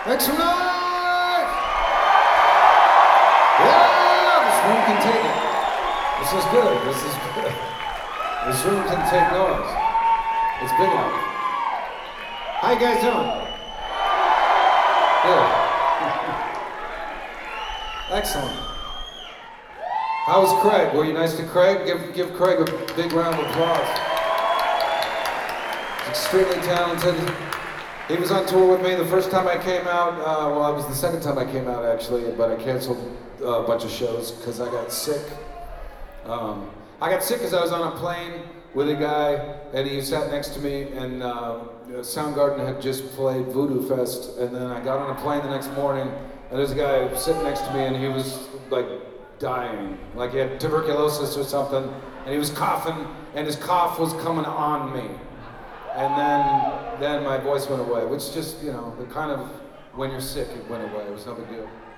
Make some noise! Yeah, this room can take it. This is good, this is good. This room can take noise. It's big enough. How you guys doing? Good. Excellent. How was Craig? Were you nice to Craig? Give Craig a big round of applause. He's extremely talented. He was on tour with me the first time I came out. Well, it was the second time I came out actually, but I canceled a bunch of shows because I got sick. I got sick because I was on a plane with a guy, and he sat next to me, and Soundgarden had just played Voodoo Fest, and then I got on a plane the next morning, and there's a guy sitting next to me, and he was like dying, like he had tuberculosis or something, and he was coughing, and his cough was coming on me. And then my voice went away, which just, you know, the kind of, when you're sick, it went away. It was no big deal.